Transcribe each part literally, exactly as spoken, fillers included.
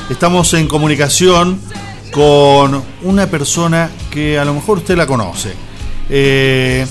estamos en comunicación con una persona que a lo mejor usted la conoce. Eh,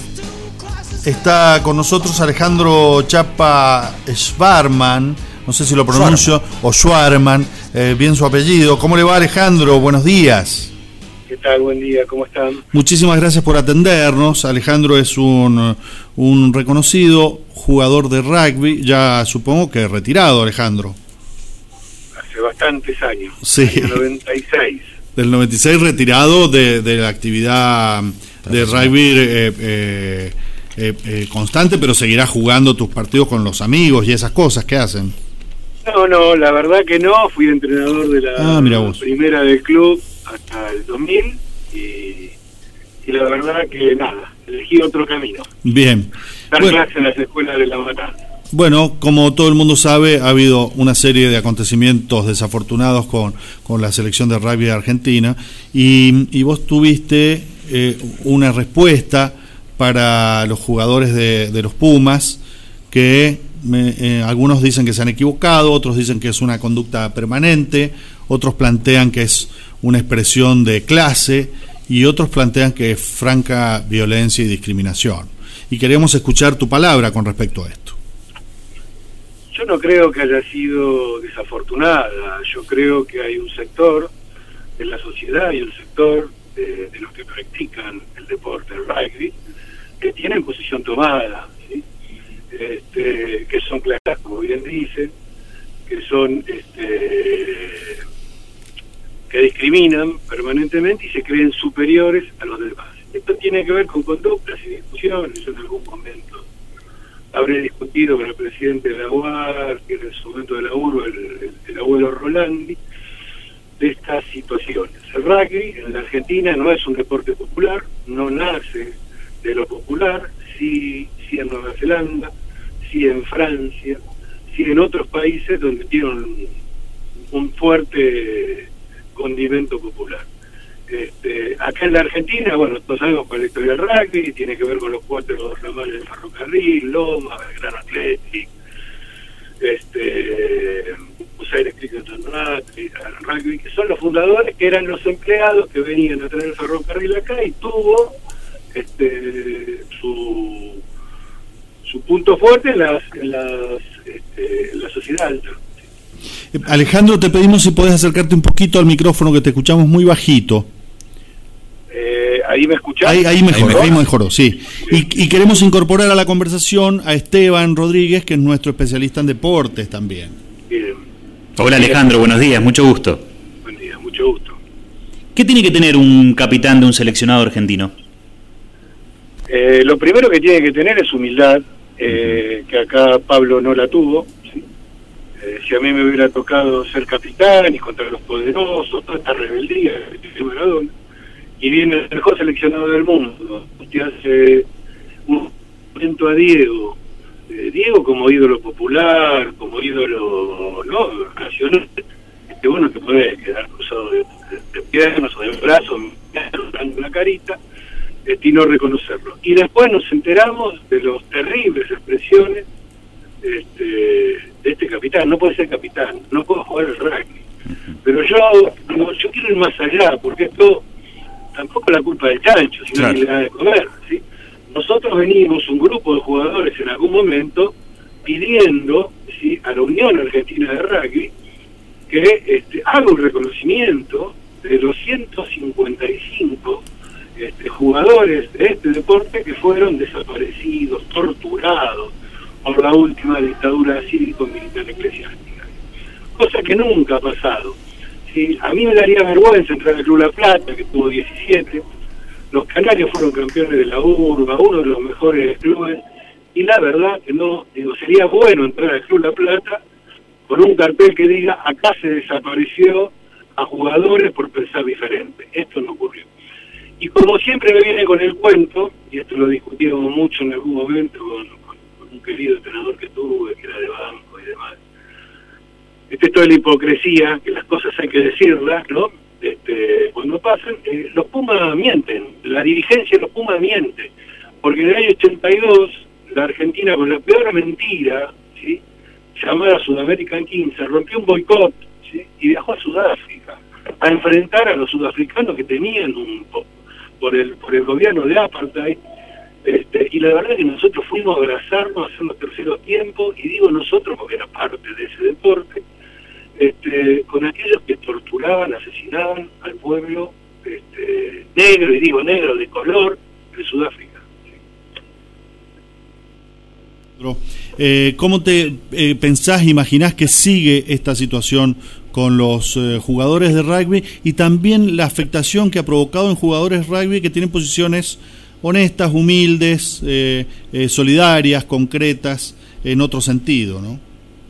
está con nosotros Alejandro Chapa Schwarman, no sé si lo pronuncio, o Schwarman, eh, bien su apellido. ¿Cómo le va, Alejandro? Buenos días. ¿Qué tal? Buen día, ¿cómo están? Muchísimas gracias por atendernos. Alejandro es un, un reconocido jugador de rugby, ya supongo que retirado, Alejandro. Hace bastantes años, sí. Año noventa y seis. Del noventa y seis retirado de, de la actividad de rugby eh, eh, eh, eh, constante, pero seguirá jugando tus partidos con los amigos y esas cosas que hacen. No, no, la verdad que no, fui entrenador de la ah, mira vos. primera del club hasta el dos mil y, y la verdad que nada, elegí otro camino. Bien. Dar bueno, clase en las escuelas de La Matanza. Bueno, como todo el mundo sabe, ha habido una serie de acontecimientos desafortunados con, con la selección de rugby de Argentina y, y vos tuviste eh, una respuesta para los jugadores de, de los Pumas que me, eh, algunos dicen que se han equivocado, otros dicen que es una conducta permanente, otros plantean que es una expresión de clase y otros plantean que es franca violencia y discriminación. Y queremos escuchar tu palabra con respecto a esto. Yo no creo que haya sido desafortunada, yo creo que hay un sector de la sociedad y un sector de, de los que practican el deporte, el rugby, que tienen posición tomada, ¿sí? Este, que son claras, como bien dicen, que son este, que discriminan permanentemente y se creen superiores a los demás. Esto tiene que ver con conductas y discusiones. Yo en algún momento habré discutido con el presidente de la U A R, que en el momento de la U R B, el, el, el abuelo Rolandi, de estas situaciones. El rugby en la Argentina no es un deporte popular, no nace de lo popular, sí, sí en Nueva Zelanda, sí en Francia, sí en otros países donde tiene un, un fuerte condimento popular. Este, acá en la Argentina, bueno, todos sabemos cuál es la historia del rugby, tiene que ver con los cuatro ramales del ferrocarril, Loma, Belgrano Athletic, este, Buenos Cricket Rugby, que son los fundadores, que eran los empleados que venían a traer el ferrocarril acá y tuvo este, su su punto fuerte en las, en las este, en la sociedad alta. Alejandro, te pedimos si podés acercarte un poquito al micrófono, que te escuchamos muy bajito. Eh, ¿Ahí me escuchás? Ahí, ahí mejoró, ahí mejoró, sí. Y, y queremos incorporar a la conversación a Esteban Rodríguez, que es nuestro especialista en deportes también. Bien. Hola Alejandro, buenos días, mucho gusto. Buen día, mucho gusto. ¿Qué tiene que tener un capitán de un seleccionado argentino? Eh, lo primero que tiene que tener es humildad, eh, que acá Pablo no la tuvo. ¿Sí? Eh, si a mí me hubiera tocado ser capitán y contra los poderosos, toda esta rebeldía de Maradona, y viene el mejor seleccionado del mundo, usted hace un momento a Diego, eh, Diego como ídolo popular, como ídolo no nacional, este, bueno, que puede quedar cruzado de, de, de piernas o de brazos, dando la carita, este, y no reconocerlo. Y después nos enteramos de las terribles expresiones este, de este capitán. No puede ser capitán, no puedo jugar el rugby. Pero yo, no, yo quiero ir más allá, porque esto tampoco es la culpa del chancho, sino claro, que le da de comer, ¿sí? Nosotros venimos, un grupo de jugadores en algún momento, pidiendo, ¿sí?, a la Unión Argentina de Rugby que este, haga un reconocimiento de los ciento cincuenta y cinco este, jugadores de este deporte que fueron desaparecidos, torturados por la última dictadura cívico-militar eclesiástica. Cosa que nunca ha pasado. Sí, a mí me daría vergüenza entrar al Club La Plata, que tuvo diecisiete, los canarios fueron campeones de la urba, uno de los mejores clubes, y la verdad que no, digo, sería bueno entrar al Club La Plata con un cartel que diga, acá se desapareció a jugadores por pensar diferente. Esto no ocurrió. Y como siempre me viene con el cuento, y esto lo discutíamos mucho en algún momento con, con, con un querido entrenador que tuve, que era de banco y demás, Este, esto de la hipocresía, que las cosas hay que decirlas, ¿no? Este, cuando pasan, eh, los Pumas mienten, la dirigencia de los Pumas miente, porque en el año ochenta y dos, la Argentina, con la peor mentira, ¿sí?, llamada Sudamerican quince, rompió un boicot, ¿sí? Y viajó a Sudáfrica a enfrentar a los sudafricanos que tenían un, por el por el gobierno de apartheid, este, y la verdad es que nosotros fuimos a abrazarnos, a hacer los terceros tiempos, y digo nosotros porque era parte de ese deporte, este, con aquellos que torturaban, asesinaban al pueblo este, negro, y digo negro de color, de Sudáfrica. Eh, ¿Cómo te eh, pensás, imaginás que sigue esta situación con los eh, jugadores de rugby y también la afectación que ha provocado en jugadores de rugby que tienen posiciones honestas, humildes, eh, eh, solidarias, concretas, en otro sentido, ¿no?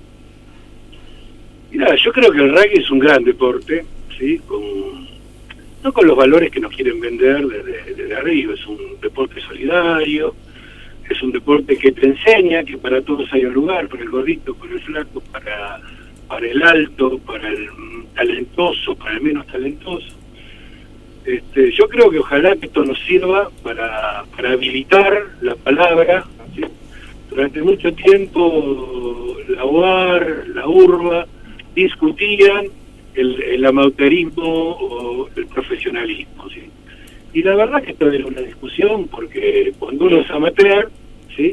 Mira, yo creo que el rugby es un gran deporte, ¿sí? Con, no con los valores que nos quieren vender desde, desde arriba, es un deporte solidario, es un deporte que te enseña que para todos hay un lugar, para el gordito, para el flaco, para, para el alto, para el talentoso, para el menos talentoso. Este, yo creo que ojalá que esto nos sirva para, para habilitar la palabra, ¿sí? Durante mucho tiempo la U A R, la URBA, discutían el, el amateurismo o el profesionalismo, ¿sí? Y la verdad que esto era una discusión porque cuando uno es amateur, ¿sí?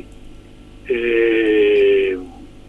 Eh,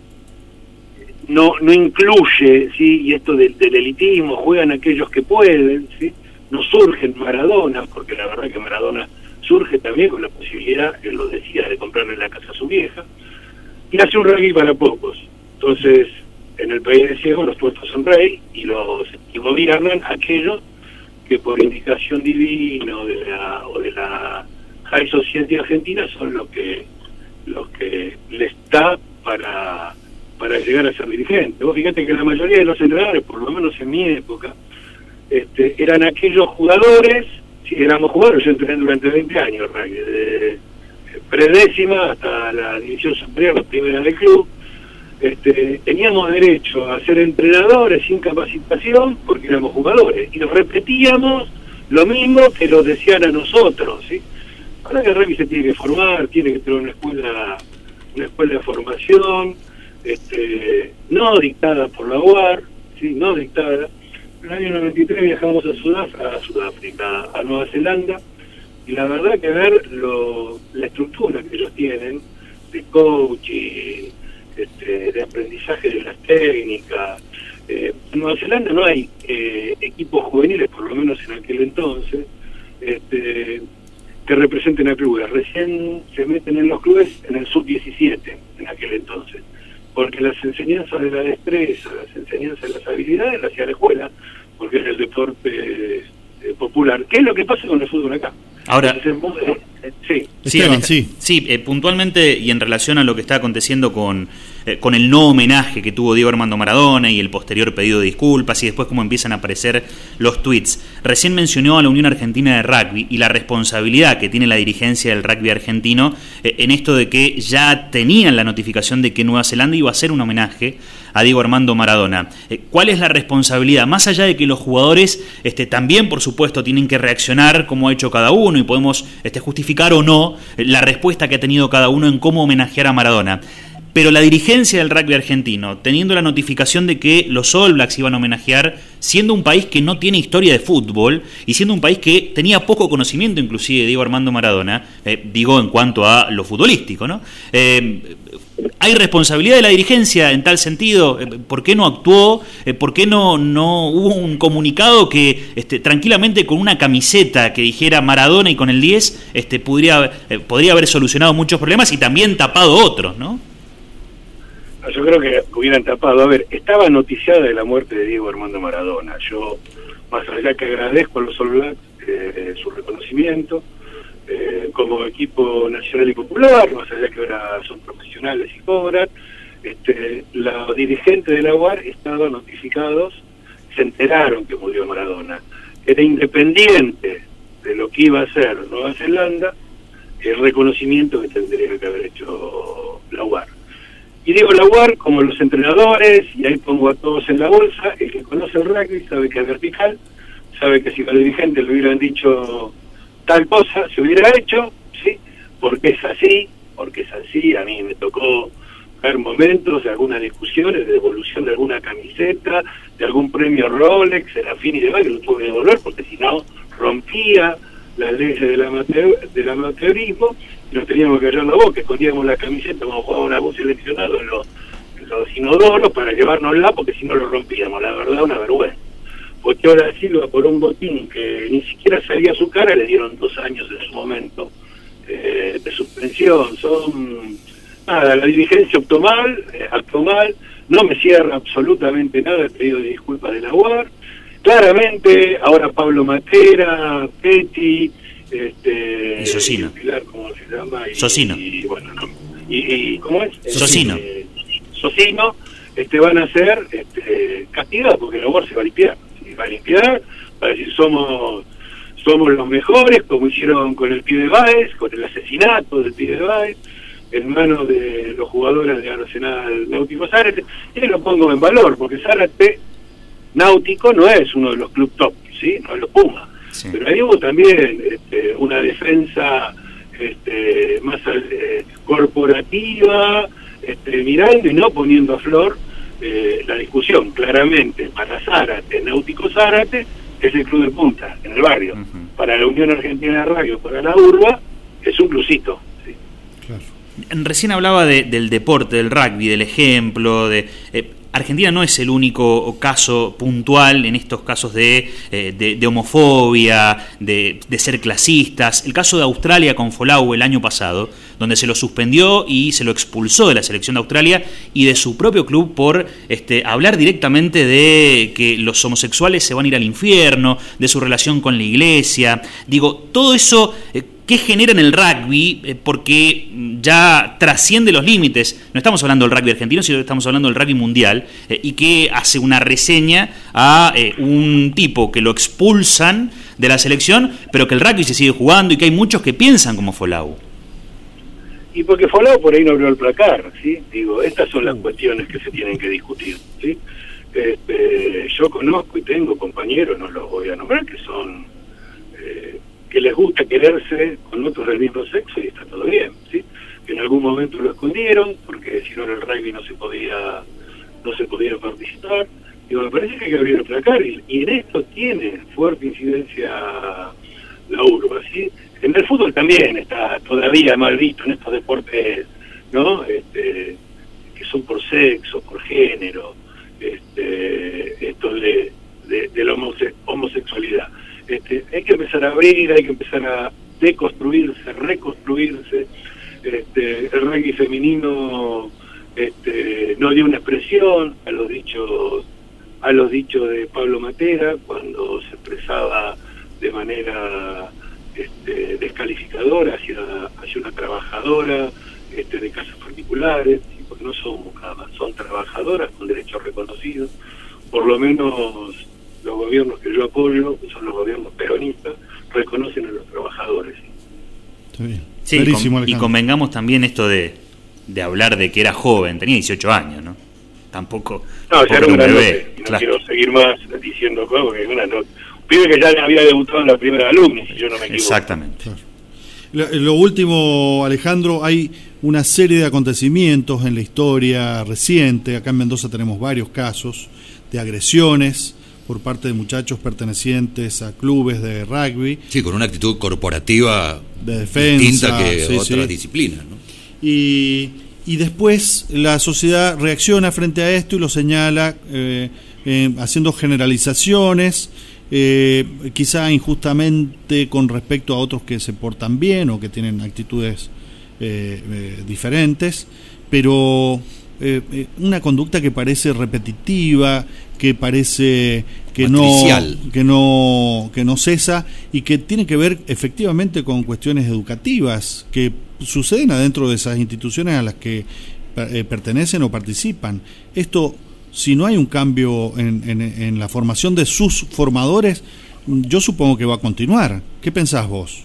no no incluye, ¿sí? Y esto del, del elitismo, juegan aquellos que pueden, ¿sí? No surgen Maradona, porque la verdad que Maradona surge también con la posibilidad, él lo decía, de comprarle la casa a su vieja, y hace un rugby para pocos. Entonces, en el país de ciegos los puestos son rey, y los y gobiernan aquellos que por indicación divina o de la o de la High Society argentina son los que los que les da para para llegar a ser dirigente. Vos fíjate que la mayoría de los entrenadores, por lo menos en mi época, este, eran aquellos jugadores, si éramos jugadores, yo entrené durante veinte años, de predécima hasta la división superior, la primera del club. Este, teníamos derecho a ser entrenadores sin capacitación porque éramos jugadores y repetíamos lo mismo que nos decían a nosotros, ¿sí? Ahora que el rugby se tiene que formar, tiene que tener una escuela una escuela de formación, este, no dictada por la U A R, ¿sí? No dictada. En el año noventa y tres viajamos a Sudáfrica, a, Sudáfrica, a Nueva Zelanda, y la verdad que ver lo, la estructura que ellos tienen de coaching, Este, de aprendizaje de las técnicas. Eh, en Nueva Zelanda no hay eh, equipos juveniles, por lo menos en aquel entonces, este, que representen a clubes. Recién se meten en los clubes en el sub diecisiete, en aquel entonces, porque las enseñanzas de la destreza, las enseñanzas de las habilidades las hacía la escuela, porque es el deporte eh, popular. ¿Qué es lo que pasa con el fútbol acá? Ahora, Entonces, eh, sí. Esteban, sí. Sí, eh, puntualmente y en relación a lo que está aconteciendo con, eh, con el no homenaje que tuvo Diego Armando Maradona y el posterior pedido de disculpas y después cómo empiezan a aparecer los tweets. Recién mencionó a la Unión Argentina de Rugby y la responsabilidad que tiene la dirigencia del rugby argentino eh, en esto de que ya tenían la notificación de que Nueva Zelanda iba a hacer un homenaje a Diego Armando Maradona. Eh, ¿Cuál es la responsabilidad? Más allá de que los jugadores este, también, por supuesto, tienen que reaccionar como ha hecho cada uno y podemos este, justificar o no la respuesta que ha tenido cada uno en cómo homenajear a Maradona. Pero la dirigencia del rugby argentino, teniendo la notificación de que los All Blacks iban a homenajear, siendo un país que no tiene historia de fútbol y siendo un país que tenía poco conocimiento inclusive de Diego Armando Maradona, eh, digo en cuanto a lo futbolístico, ¿no? Eh, ¿Hay responsabilidad de la dirigencia en tal sentido? ¿Por qué no actuó? ¿Por qué no, no hubo un comunicado que este, tranquilamente con una camiseta que dijera Maradona y con el diez este, podría, eh, podría haber solucionado muchos problemas y también tapado otros, ¿no? Yo creo que hubieran tapado. A ver, estaba noticiada de la muerte de Diego Armando Maradona. Yo, más allá que agradezco a los All Blacks eh, su reconocimiento, Eh, como equipo nacional y popular, más allá que ahora son profesionales y cobran, este, los dirigentes de la U A R estaban notificados, se enteraron que murió Maradona. Era independiente de lo que iba a hacer Nueva Zelanda, el reconocimiento que tendría que haber hecho la U A R. Y digo la U A R como los entrenadores, y ahí pongo a todos en la bolsa, el que conoce el rugby sabe que es vertical, sabe que si los dirigentes le hubieran dicho tal cosa se hubiera hecho, sí, porque es así, porque es así. A mí me tocó haber momentos de algunas discusiones, de devolución de alguna camiseta, de algún premio Rolex, Serafín y demás, que lo tuve que devolver porque si no rompía las leyes del, amateur, del amateurismo, y nos teníamos que callar la boca, escondíamos la camiseta cuando jugábamos algún seleccionado en los, en los inodoros para llevárnosla, porque si no lo rompíamos, la verdad una vergüenza. Porque ahora Silva, por un botín que ni siquiera salía a su cara, le dieron dos años en su momento eh, de suspensión. Son, nada, la dirigencia optó mal, eh, actuó mal, no me cierra absolutamente nada el pedido de disculpas de la U A R. Claramente, ahora Pablo Matera, Petty, este, y Socino. Pilar, ¿cómo se llama? Y, Socino. Y, bueno, no, y, y, ¿cómo es? Socino. Eh, Socino, este, van a ser este, castigados porque la U A R se va a limpiar. Se va a limpiar, va a decir somos, somos los mejores, como hicieron con el pibe Báez, con el asesinato del pibe Báez, en manos de los jugadores de Arsenal Náutico Zárate, y lo pongo en valor, porque Zárate Náutico no es uno de los club top, ¿sí? No es los Pumas, sí. Pero ahí hubo también este, una defensa este, más eh, corporativa, este, mirando y no poniendo a flor eh, la discusión. Claramente, para Zárate, Náutico Zárate, es el club de punta, en el barrio. Uh-huh. Para la Unión Argentina de Radio, para la Urba, es un clubcito. ¿Sí? Claro. Recién hablaba de, del deporte, del rugby, del ejemplo, de... Eh, Argentina no es el único caso puntual en estos casos de, eh, de, de homofobia, de, de ser clasistas. El caso de Australia con Folau el año pasado, donde se lo suspendió y se lo expulsó de la selección de Australia y de su propio club por este, hablar directamente de que los homosexuales se van a ir al infierno, de su relación con la iglesia. Digo, todo eso... Eh, ¿Qué genera en el rugby? Eh, porque ya trasciende los límites. No estamos hablando del rugby argentino, sino que estamos hablando del rugby mundial. Eh, y que hace una reseña a eh, un tipo que lo expulsan de la selección, pero que el rugby se sigue jugando y que hay muchos que piensan como Folau. Y porque Folau por ahí no abrió el placar, ¿sí? Digo, estas son las cuestiones que se tienen que discutir, ¿sí? Este, yo conozco y tengo compañeros, no los voy a nombrar, que son... Eh, que les gusta quererse con otros del mismo sexo y está todo bien, ¿sí? Que en algún momento lo escondieron porque si no en el rugby no se podía no se podía participar. Digo, me parece que hay que abrir el placar y, y en esto tiene fuerte incidencia la urba, ¿sí? En el fútbol también está todavía mal visto en estos deportes, ¿no? Este, que son por sexo, por género, este, esto de, de, de la homose- homosexualidad. Este, hay que empezar a abrir, hay que empezar a deconstruirse, reconstruirse. Este, el rugby femenino este, no dio una expresión a los dichos a los dichos de Pablo Matera cuando se expresaba de manera este, descalificadora hacia, hacia una trabajadora este, de casas particulares, porque no son mucamas, son trabajadoras con derechos reconocidos. Por lo menos los gobiernos que yo apoyo, que son los gobiernos peronistas, reconocen a los trabajadores. Está bien. Sí, con, y convengamos también esto de, de hablar de que era joven, tenía dieciocho años, ¿no? Tampoco... No, tampoco ya era un bebé, bebé. No claro. Quiero seguir más diciendo cosas, porque es una no... Un pibe que ya había debutado en la primera alumni, si yo no me equivoco. Exactamente. Claro. Lo, lo último, Alejandro, hay una serie de acontecimientos en la historia reciente. Acá en Mendoza tenemos varios casos de agresiones por parte de muchachos pertenecientes a clubes de rugby. Sí, con una actitud corporativa de defensa, distinta que sí, otras sí. disciplinas, ¿no? Y, y después la sociedad reacciona frente a esto y lo señala eh, eh, haciendo generalizaciones, eh, quizá injustamente con respecto a otros que se portan bien o que tienen actitudes eh, eh, diferentes, pero eh, eh, una conducta que parece repetitiva, que parece que no, que no que no cesa y que tiene que ver efectivamente con cuestiones educativas que suceden adentro de esas instituciones a las que eh, pertenecen o participan. Esto, si no hay un cambio en, en, en la formación de sus formadores, yo supongo que va a continuar. ¿Qué pensás vos?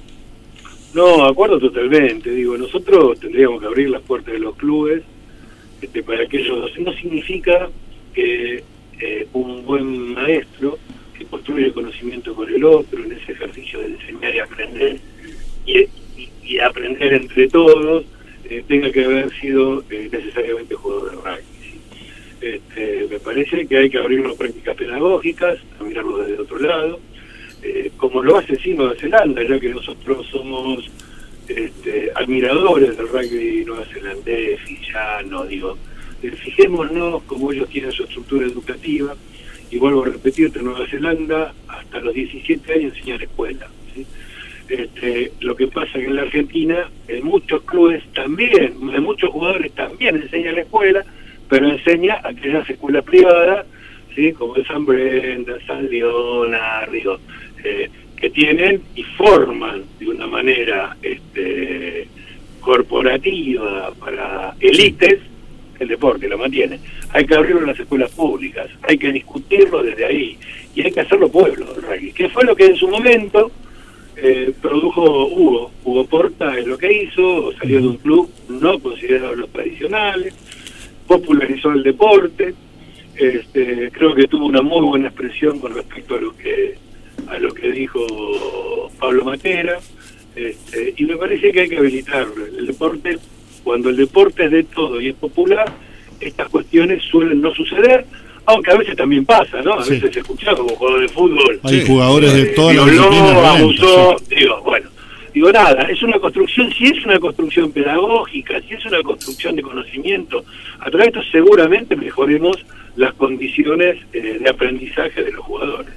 No, acuerdo totalmente. Digo, nosotros tendríamos que abrir las puertas de los clubes este, para que ellos... No significa que eh, un buen maestro que construye el conocimiento con el otro en ese ejercicio de enseñar y aprender y, y, y aprender entre todos eh, tenga que haber sido eh, necesariamente jugador de rugby. ¿sí? Este, me parece que hay que abrir las prácticas pedagógicas, a mirarlo desde otro lado, eh, como lo hace sí Nueva Zelanda, ya que nosotros somos este, admiradores del rugby nuevazelandés, fiyiano, digo, eh, fijémonos cómo ellos tienen su estructura educativa, y vuelvo a repetirte, en Nueva Zelanda hasta los diecisiete años enseña la escuela. ¿sí? Este, lo que pasa que en la Argentina, en muchos clubes también, en muchos jugadores también enseña la escuela, pero enseña aquellas escuelas privadas, ¿sí? Como el San Brenda, San Leonardo, eh, que tienen y forman de una manera este, corporativa para élites el deporte, lo mantiene. Hay que abrirlo en las escuelas públicas, hay que discutirlo desde ahí, y hay que hacerlo pueblo del rugby, que fue lo que en su momento eh, produjo Hugo. Hugo Porta es lo que hizo, salió de un club no considerado los tradicionales, popularizó el deporte, este, creo que tuvo una muy buena expresión con respecto a lo que a lo que dijo Pablo Matera, este, y me parece que hay que habilitarlo. El deporte, cuando el deporte es de todo y es popular, estas cuestiones suelen no suceder, aunque a veces también pasa, ¿no? A sí. veces se escucha como jugador de fútbol. Hay sí. jugadores de todas las violó, disciplinas. abusó, sí. digo, bueno, digo nada, es una construcción, si es una construcción pedagógica, si es una construcción de conocimiento, a través de esto seguramente mejoremos las condiciones eh, de aprendizaje de los jugadores.